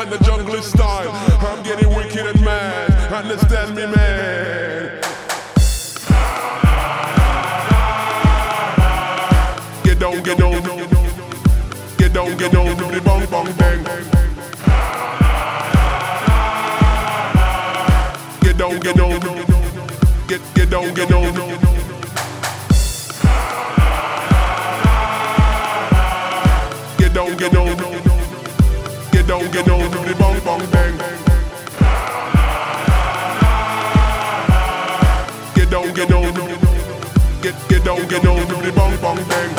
and the jungle style. I'm getting wicked and mad. Understand me, man. Get down, get down. Get down, get down to the bang, bang, bang. Get down, get down. Get down, get down. Get down, get down. Get down, get down to the bang, bang, bang. Get down, get down. Get down, get down to the bang, bang, bang.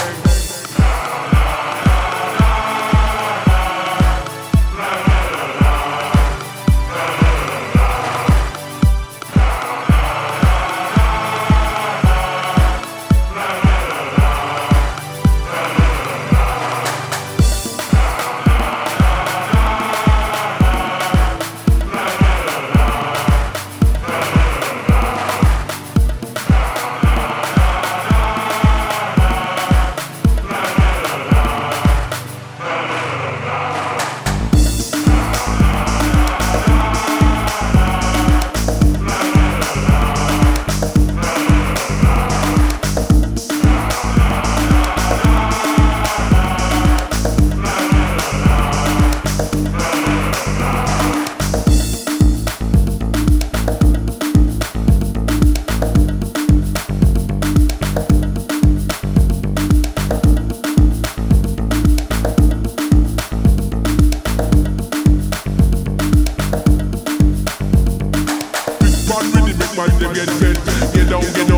Get down, get